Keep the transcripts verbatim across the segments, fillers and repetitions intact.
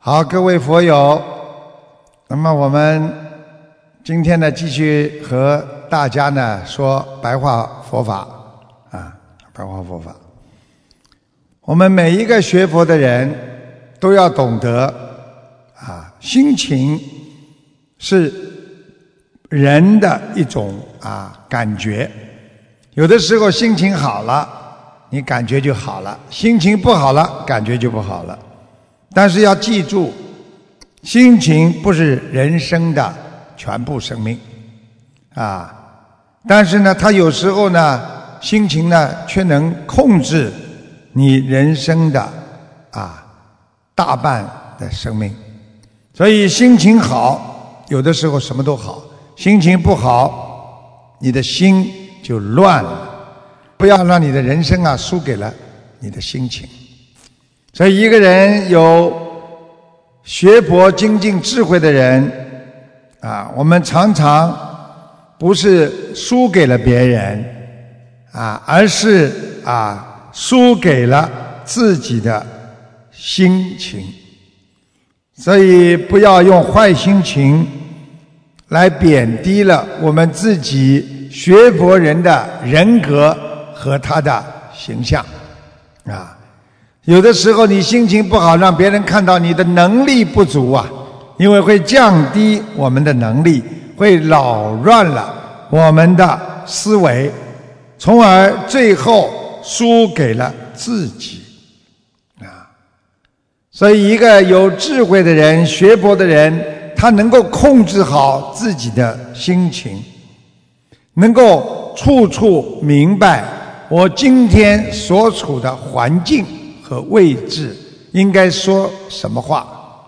好，各位佛友，那么我们今天呢，继续和大家呢说白话佛法啊，白话佛法。我们每一个学佛的人都要懂得啊，心情是人的一种啊感觉。有的时候心情好了，你感觉就好了；心情不好了，感觉就不好了。但是要记住，心情不是人生的全部生命啊。但是呢，它有时候呢，心情呢却能控制你人生的啊大半的生命。所以心情好，有的时候什么都好；心情不好，你的心就乱了。不要让你的人生啊输给了你的心情。所以一个人有学佛精进智慧的人啊，我们常常不是输给了别人啊，而是啊输给了自己的心情。所以不要用坏心情来贬低了我们自己学佛人的人格和他的形象啊。有的时候你心情不好，让别人看到你的能力不足啊，因为会降低我们的能力，会扰乱了我们的思维，从而最后输给了自己啊。所以一个有智慧的人，学佛的人，他能够控制好自己的心情，能够处处明白我今天所处的环境和位置应该说什么话，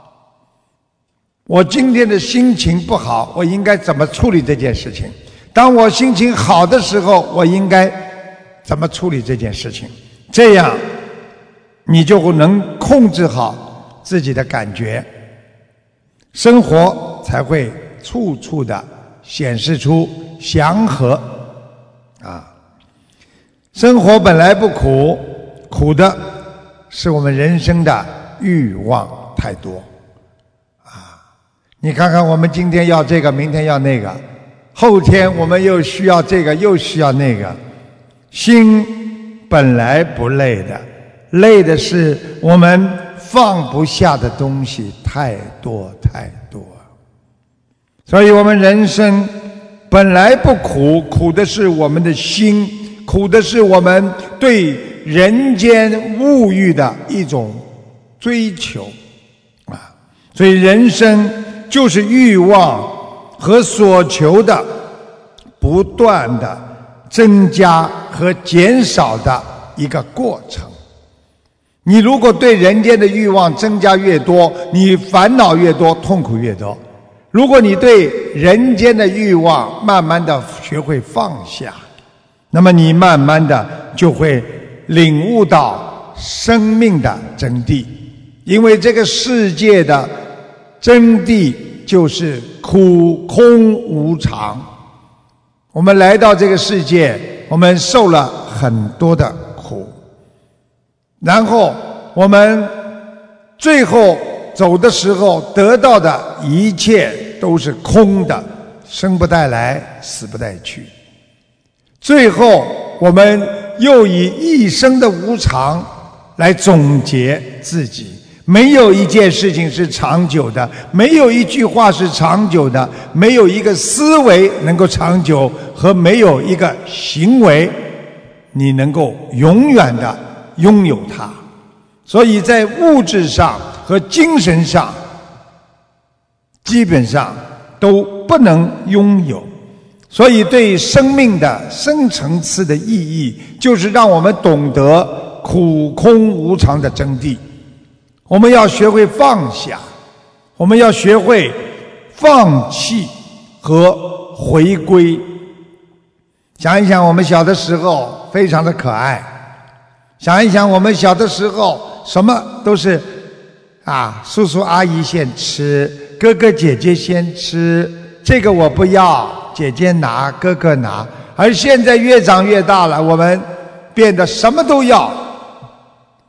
我今天的心情不好，我应该怎么处理这件事情，当我心情好的时候，我应该怎么处理这件事情，这样你就能控制好自己的感觉，生活才会处处的显示出祥和啊。生活本来不苦，苦的是我们人生的欲望太多啊！你看看，我们今天要这个，明天要那个，后天我们又需要这个，又需要那个。心本来不累的，累的是我们放不下的东西太多太多。所以我们人生本来不苦，苦的是我们的心，苦的是我们对人间物欲的一种追求啊。所以人生就是欲望和所求的不断的增加和减少的一个过程。你如果对人间的欲望增加越多，你烦恼越多，痛苦越多。如果你对人间的欲望慢慢的学会放下，那么你慢慢的就会领悟到生命的真谛。因为这个世界的真谛就是苦空无常。我们来到这个世界，我们受了很多的苦，然后我们最后走的时候得到的一切都是空的，生不带来，死不带去。最后我们又以一生的无常来总结自己。没有一件事情是长久的，没有一句话是长久的，没有一个思维能够长久，和没有一个行为你能够永远的拥有它。所以在物质上和精神上基本上都不能拥有。所以对生命的深层次的意义，就是让我们懂得苦空无常的真谛。我们要学会放下，我们要学会放弃和回归。想一想我们小的时候非常的可爱，想一想我们小的时候什么都是啊，叔叔阿姨先吃，哥哥姐姐先吃，这个我不要，姐姐拿，哥哥拿。而现在越长越大了，我们变得什么都要，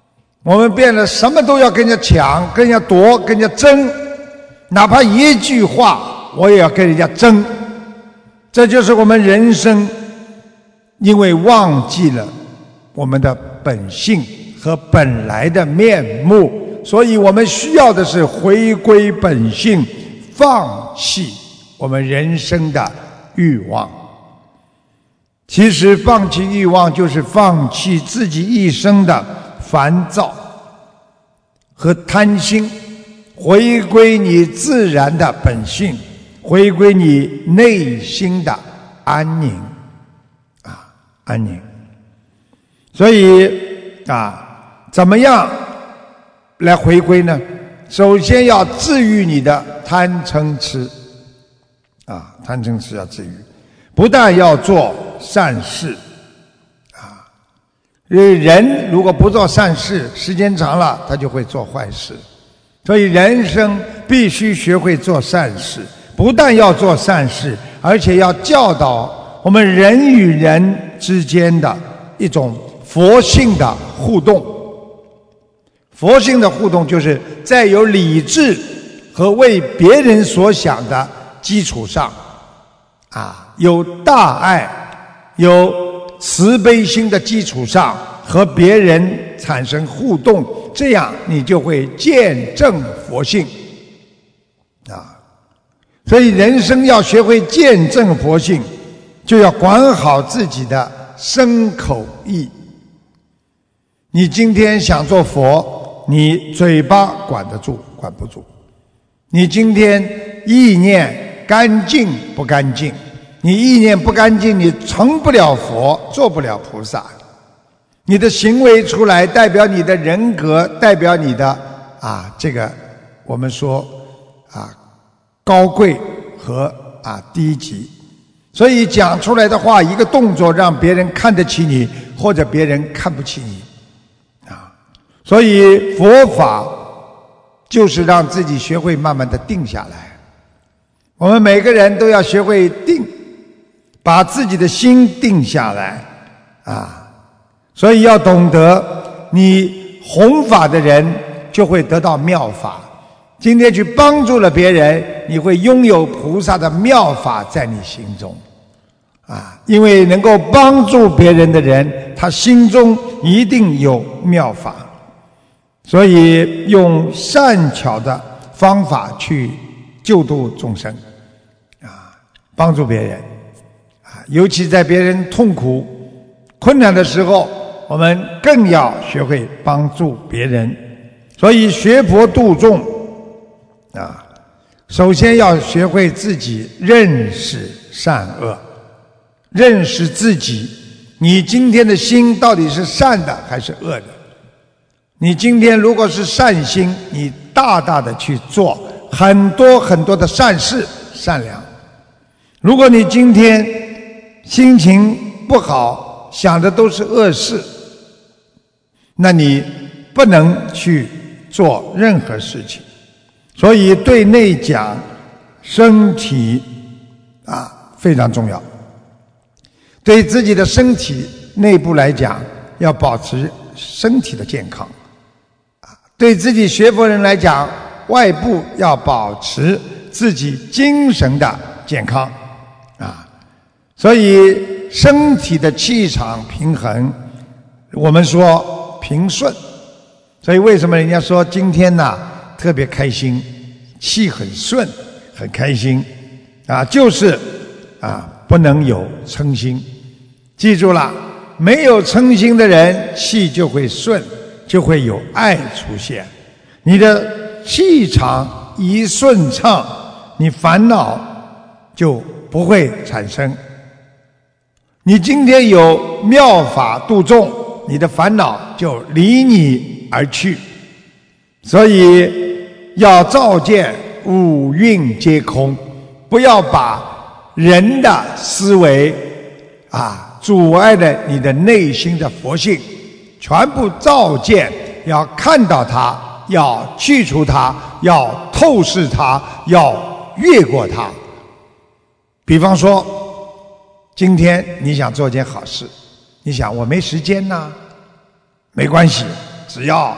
我们变得什么都要跟人家抢，跟人家夺，跟人家争，哪怕一句话我也要跟人家争。这就是我们人生因为忘记了我们的本性和本来的面目，所以我们需要的是回归本性，放弃我们人生的欲望。其实放弃欲望就是放弃自己一生的烦躁和贪心，回归你自然的本性，回归你内心的安宁啊，安宁。所以啊，怎么样来回归呢？首先要治愈你的贪嗔痴啊，贪嗔痴要治愈，不但要做善事啊，人如果不做善事，时间长了他就会做坏事。所以人生必须学会做善事，不但要做善事，而且要教导我们人与人之间的一种佛性的互动。佛性的互动就是在有理智和为别人所想的基础上啊，有大爱有慈悲心的基础上和别人产生互动，这样你就会见证佛性啊。所以人生要学会见证佛性，就要管好自己的身口意。你今天想做佛，你嘴巴管得住管不住，你今天意念干净不干净，你意念不干净，你成不了佛，做不了菩萨。你的行为出来代表你的人格，代表你的啊这个我们说啊高贵和啊低级。所以讲出来的话，一个动作让别人看得起你，或者别人看不起你啊。所以佛法就是让自己学会慢慢的定下来。我们每个人都要学会定，把自己的心定下来啊。所以要懂得，你弘法的人就会得到妙法。今天去帮助了别人，你会拥有菩萨的妙法在你心中啊！因为能够帮助别人的人，他心中一定有妙法，所以用善巧的方法去救度众生啊，帮助别人啊，尤其在别人痛苦困难的时候，我们更要学会帮助别人。所以学佛度众啊，首先要学会自己认识善恶，认识自己，你今天的心到底是善的还是恶的。你今天如果是善心，你大大的去做很多很多的善事善良。如果你今天心情不好，想的都是恶事，那你不能去做任何事情。所以对内讲，身体啊非常重要。对自己的身体内部来讲，要保持身体的健康啊；对自己学佛人来讲，外部要保持自己精神的健康啊。所以身体的气场平衡，我们说平顺。所以为什么人家说今天呢特别开心，气很顺，很开心啊，就是啊不能有嗔心。记住了，没有嗔心的人，气就会顺，就会有爱出现。你的气场一顺畅，你烦恼就不会产生。你今天有妙法度众，你的烦恼就离你而去。所以要照见五蕴皆空，不要把人的思维啊阻碍了你的内心的佛性，全部照见，要看到它，要去除它，要透视它，要越过它。比方说今天你想做件好事，你想我没时间呐，没关系，只要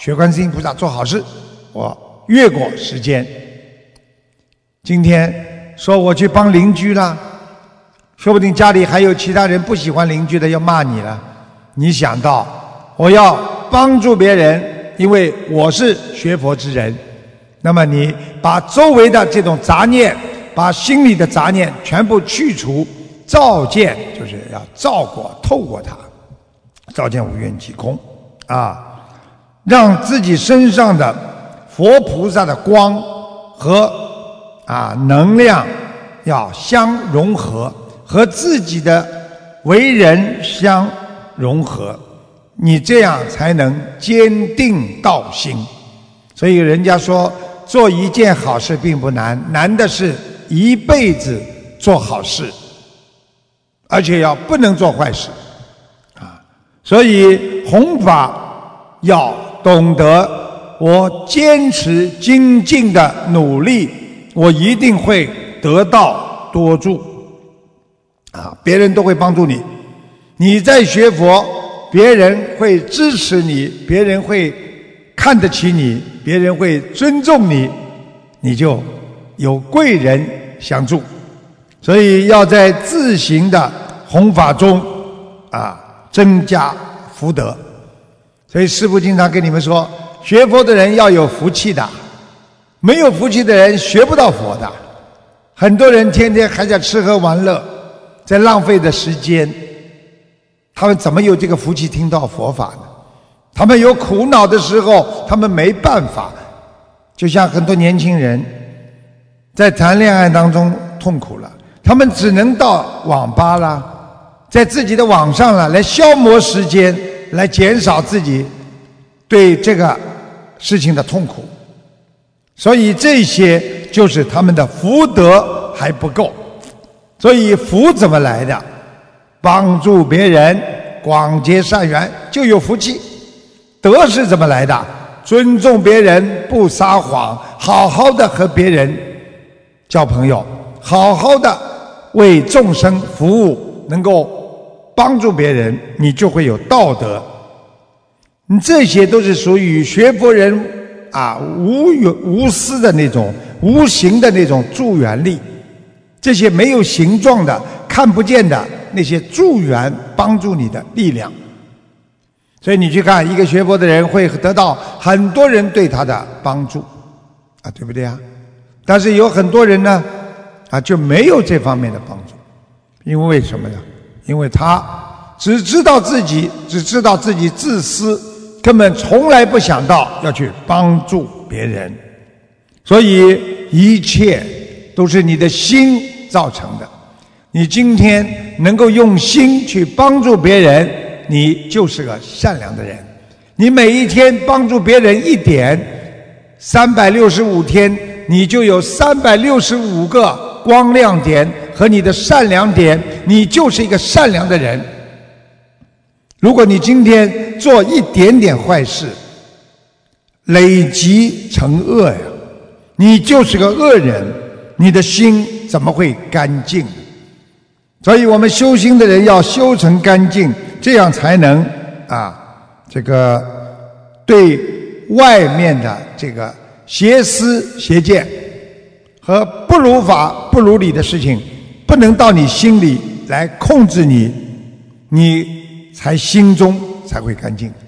学观世音菩萨做好事，我越过时间。今天说我去帮邻居了，说不定家里还有其他人不喜欢邻居的要骂你了。你想到我要帮助别人，因为我是学佛之人，那么你把周围的这种杂念，把心里的杂念全部去除，照见就是要照过透过它，照见无缘即空啊，让自己身上的佛菩萨的光和啊能量要相融合，和自己的为人相融合，你这样才能坚定道心。所以人家说做一件好事并不难，难的是一辈子做好事，而且要不能做坏事啊。所以弘法要懂得，我坚持精进的努力，我一定会得到多助啊！别人都会帮助你，你在学佛，别人会支持你，别人会看得起你，别人会尊重你，你就有贵人相助。所以要在自行的弘法中啊增加福德。所以师父经常跟你们说，学佛的人要有福气的，没有福气的人学不到佛的。很多人天天还在吃喝玩乐，在浪费的时间，他们怎么有这个福气听到佛法呢？他们有苦恼的时候，他们没办法。就像很多年轻人在谈恋爱当中痛苦了，他们只能到网吧啦，在自己的网上了来消磨时间，来减少自己对这个事情的痛苦。所以这些就是他们的福德还不够。所以福怎么来的？帮助别人，广结善缘，就有福气。德是怎么来的？尊重别人，不撒谎，好好的和别人交朋友，好好的为众生服务，能够帮助别人，你就会有道德。你这些都是属于学佛人啊无无私的那种无形的那种助缘力，这些没有形状的看不见的那些助缘帮助你的力量。所以你去看一个学佛的人会得到很多人对他的帮助啊，对不对啊？但是有很多人呢啊就没有这方面的帮助。因为为什么呢？因为他只知道自己只知道自己自私，根本从来不想到要去帮助别人。所以一切都是你的心造成的。你今天能够用心去帮助别人，你就是个善良的人。你每一天帮助别人一点，三百六十五天你就有三百六十五个光亮点和你的善良点，你就是一个善良的人。如果你今天做一点点坏事，累积成恶呀，你就是个恶人，你的心怎么会干净？所以我们修心的人要修成干净，这样才能啊，这个对外面的这个邪思邪见和不如法不如理的事情，不能到你心里来控制你，你才心中才会干净。